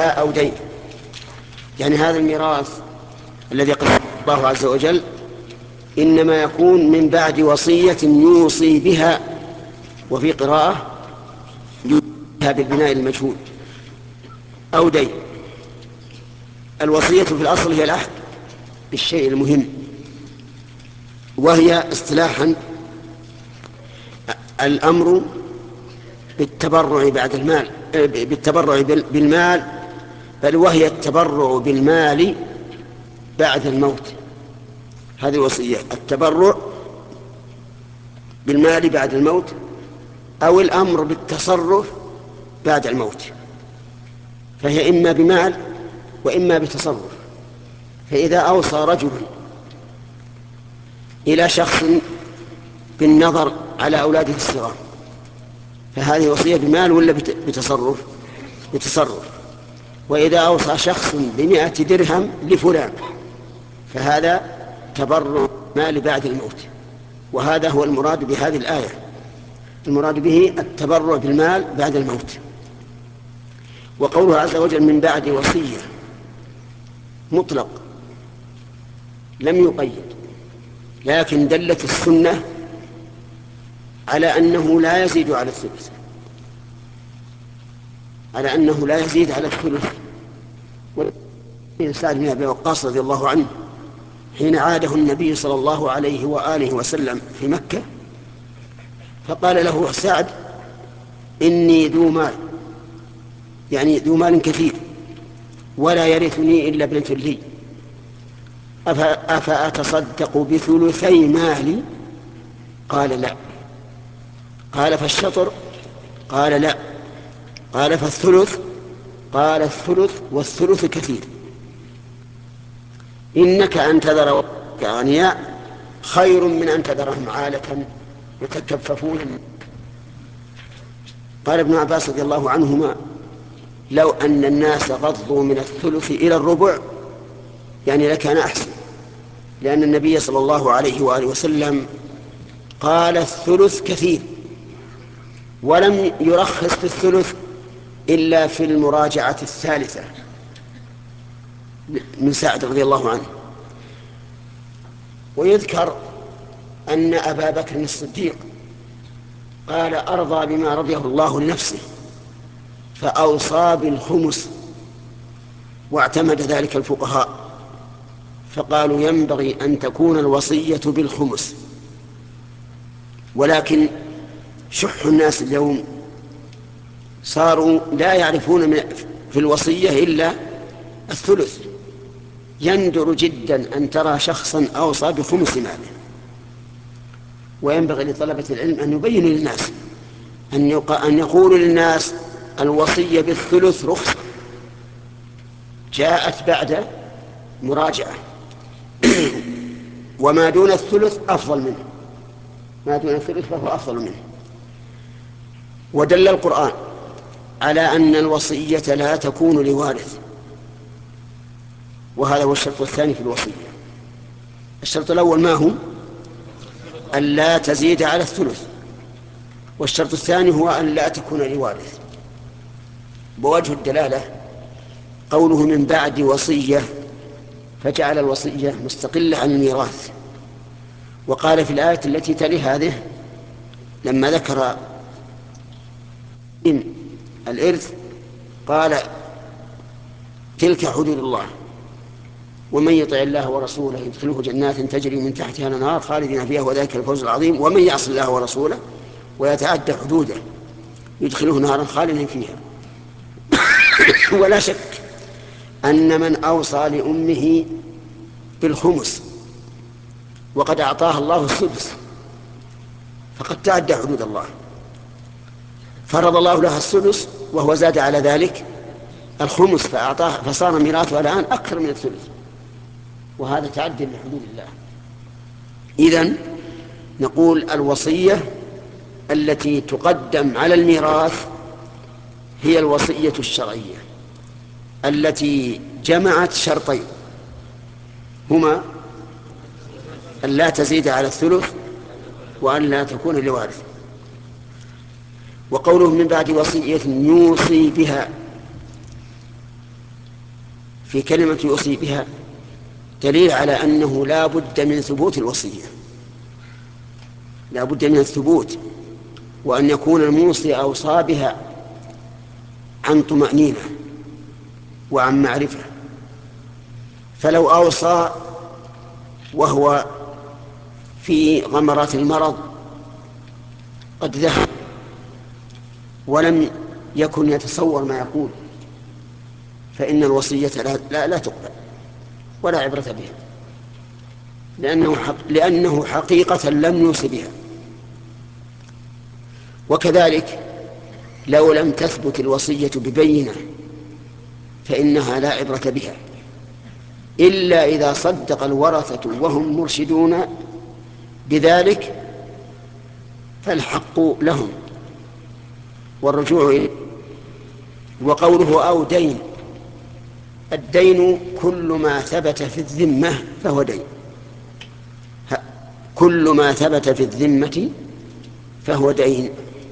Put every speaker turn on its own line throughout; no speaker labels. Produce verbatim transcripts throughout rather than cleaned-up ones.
بها أو دين. يعني هذا الميراث الذي قال الله عز وجل إنما يكون من بعد وصية يوصي بها، وفي قراءة يوصي بها بالبناء المجهول، أو دين. الوصية في الأصل هي العهد بالشيء المهم، وهي اصطلاحا الأمر بالتبرع بعد المال، بالتبرع بالمال، بل وهي التبرع بالمال بعد الموت. هذه الوصية، التبرع بالمال بعد الموت، أو الأمر بالتصرف بعد الموت، فهي إما بمال وإما بتصرف. فإذا أوصى رجل إلى شخص بالنظر على أولاده الصغار فهذه وصية بمال ولا بتصرف؟ بتصرف. وإذا أوصى شخص بمئة درهم لفلان فهذا تبرع مال بعد الموت. وهذا هو المراد بهذه الآية، المراد به التبرع بالمال بعد الموت. وقوله عز وجل من بعد وصية مطلق لم يقيد، لكن دلت السنة على أنه لا يزيد على الثلث، على أنه لا يزيد على الثلث. سعد بن أبي وقاص رضي الله عنه حين عاده النبي صلى الله عليه وآله وسلم في مكة فقال له سعد إني ذو مال، يعني ذو مال كثير، ولا يرثني إلا ابنة لي، أفأتصدق بثلثي مالي؟ قال لا. قال فالشطر؟ قال لا. قال فالثلث؟ قال الثلث والثلث كثير. إنك أن تذر أغنياء خير من أن تذرهم عالة يتكففون. قال ابن عباس رضي الله عنهما لو أن الناس غضوا من الثلث إلى الربع يعني لكان أحسن، لأن النبي صلى الله عليه وآله وسلم قال الثلث كثير، ولم يرخص في الثلث إلا في المراجعة الثالثة من سعد رضي الله عنه. ويذكر أن أبا بكر الصديق قال أرضى بما رضيه الله لنفسه فأوصى بالخمس، واعتمد ذلك الفقهاء فقالوا ينبغي أن تكون الوصية بالخمس. ولكن شح الناس اليوم صاروا لا يعرفون في الوصية إلا الثلث. يندر جدا أن ترى شخصا أوصى بخمس ماله. وينبغي لطلبة العلم أن يبينوا للناس أن يقولوا للناس الوصية بالثلث رخصة جاءت بعد مراجعة وما دون الثلث أفضل منه، ما دون الثلث فهو أفضل منه. ودل القرآن على أن الوصية لا تكون لوارث، وهذا هو الشرط الثاني في الوصية. الشرط الأول ما هو؟ أن لا تزيد على الثلث، والشرط الثاني هو أن لا تكون لوارث. بوجه الدلالة قوله من بعد وصية فجعل الوصية مستقلة عن الميراث. وقال في الآية التي تلي هذه لما ذكر إن الإرث قال تلك حدود الله ومن يطع الله ورسوله يدخله جنات تجري من تحتها الأنهار خالدين فيها وذلك الفوز العظيم ومن يعص الله ورسوله ويتعدى حدوده يدخله نارا خالدا فيها. ولا شك أن من أوصى لأمه بالخمس وقد أعطاها الله السدس فقد تعدى حدود الله، فرض الله لها السدس وهو زاد على ذلك الخمس فأعطاه فصار ميراثها الآن أكثر من الثلث، وهذا تعدي لحدود الله. إذن نقول الوصية التي تقدم على الميراث هي الوصية الشرعية التي جمعت شرطين هما أن لا تزيد على الثلث وأن لا تكون لوارث. وقوله من بعد وصية يوصي بها في كلمة يوصي بها دليل على أنه لا بد من ثبوت الوصية، لا بد من الثبوت، وأن يكون الموصي أوصى بها عن طمأنينة وعن معرفة. فلو أوصى وهو في غمرات المرض قد ذهب ولم يكن يتصور ما يقول، فإن الوصية لا, لا, لا تقبل ولا عبرة بها، لأنه, حق لأنه حقيقة لم يوصي بها. وكذلك لو لم تثبت الوصية ببينة فإنها لا عبرة بها، إلا إذا صدق الورثة وهم مرشدون بذلك فالحق لهم والرجوع إليه. وقوله أو دين، الدين كل ما ثبت في الذمة فهو دين، كل ما ثبت في الذمة فهو دين.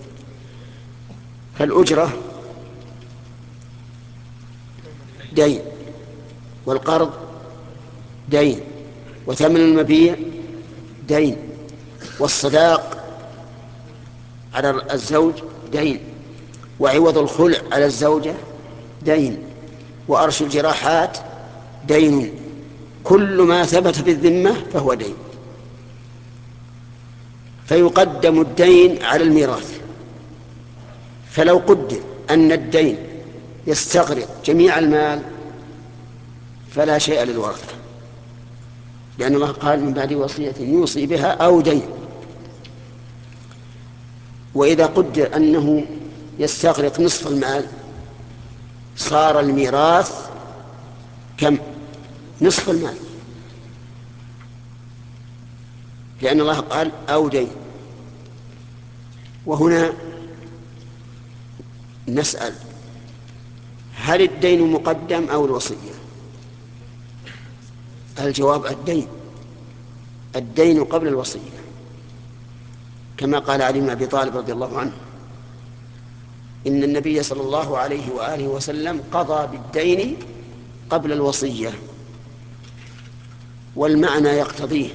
فالأجرة دين، والقرض دين، وثمن المبيع دين، والصداق على الزوج دين، وعوض الخلع على الزوجة دين، وأرش الجراحات دين. كل ما ثبت بالذمة فهو دين. فيقدم الدين على الميراث. فلو قدر أن الدين يستغرق جميع المال فلا شيء للورثة، لأن الله قال من بعد وصية يوصي بها أو دين. وإذا قدر أنه يستغرق نصف المال صار الميراث كم؟ نصف المال، لأن الله قال أو دين. وهنا نسأل هل الدين مقدم أو الوصية؟ الجواب الدين، الدين قبل الوصية، كما قال علي بن أبي طالب رضي الله عنه إن النبي صلى الله عليه وآله وسلم قضى بالدين قبل الوصية، والمعنى يقتضيه،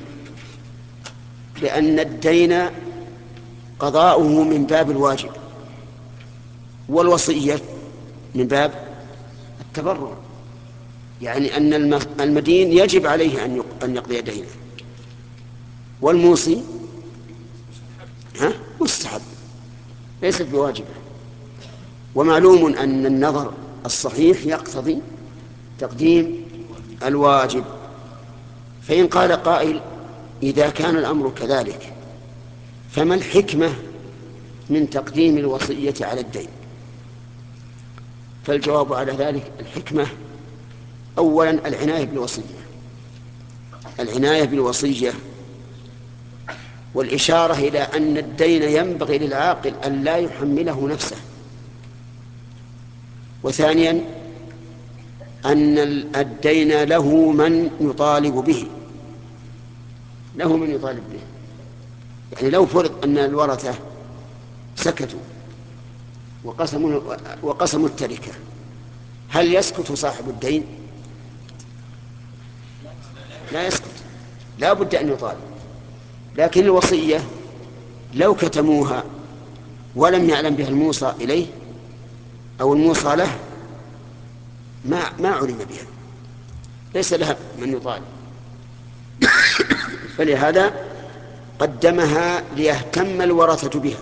لأن الدين قضاؤه من باب الواجب، والوصية من باب التبرع، يعني أن المدين يجب عليه أن يقضي دينه، والموصي ها مستحب ليست بواجبة. ومعلوم أن النظر الصحيح يقتضي تقديم الواجب. فإن قال قائل إذا كان الأمر كذلك فما الحكمة من تقديم الوصية على الدين؟ فالجواب على ذلك الحكمة أولا العناية بالوصية، العناية بالوصية والإشارة إلى أن الدين ينبغي للعاقل أن لا يحمله نفسه. وثانيا أن الدين له من يطالب به، له من يطالب به. يعني لو فرض أن الورثة سكتوا وقسموا, وقسموا التركة، هل يسكت صاحب الدين؟ لا يسكت، لا بد أن يطالب. لكن الوصية لو كتموها ولم يعلم بها الموصى إليه أو الموصى له ما, ما علم بها، ليس لها من يطالب. فلهذا قدمها ليهتم الورثة بها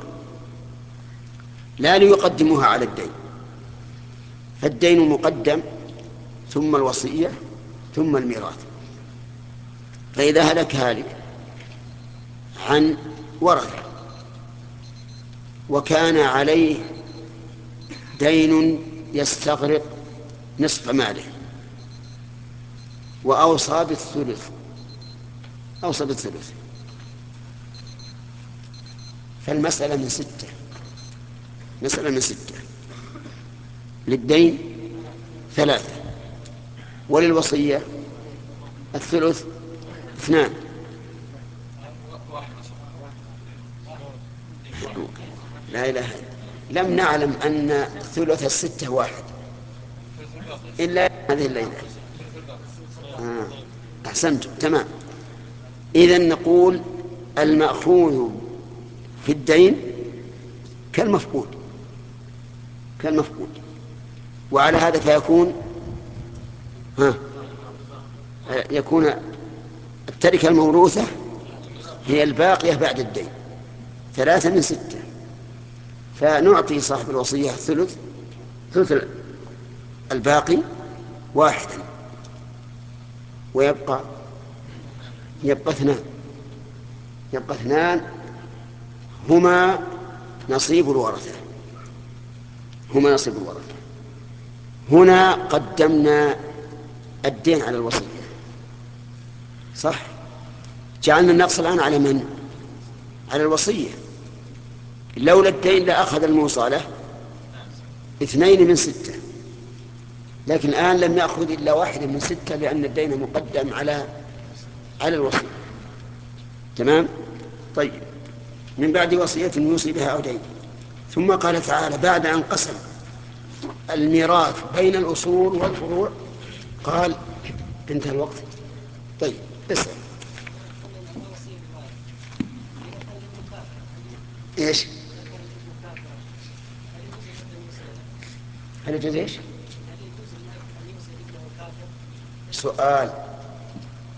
لا ليقدموها على الدين. فالدين مقدم ثم الوصية ثم الميراث. فإذا هلك هالك عن ورثة وكان عليه دين يستغرق نصف ماله وأوصى بالثلث، أوصى بالثلث، فالمسألة من ستة، مسألة من ستة. للدين ثلاثة، وللوصية الثلث اثنان. لا إله إلا لم نعلم أن ثلث الستة واحد إلا هذه الليلة. آه. أحسنت، تمام. إذن نقول المأخوذ في الدين كالمفقود كالمفقود وعلى هذا فيكون ها يكون التركة الموروثة هي الباقية بعد الدين، ثلاثة من ستة، فنعطي صاحب الوصية ثلث ثلث الباقي واحدا، ويبقى يبقى اثنان يبقى اثنان هما نصيب الورثة هما نصيب الورثة. هنا قدمنا الدين على الوصية، صح؟ جعلنا النقص الآن على من؟ على الوصية. لولا الدين لأخذ الموصلة اثنين من ستة، لكن الآن لم يأخذ إلا واحد من ستة لأن الدين مقدم على على الوصية. تمام؟ طيب، من بعد وصية يوصي بها أو دين. ثم قال تعالى بعد أن قسم الميراث بين الأصول والفروع قال انتهى الوقت. طيب اسأل. ايش؟ هل يجوز ايش؟ سؤال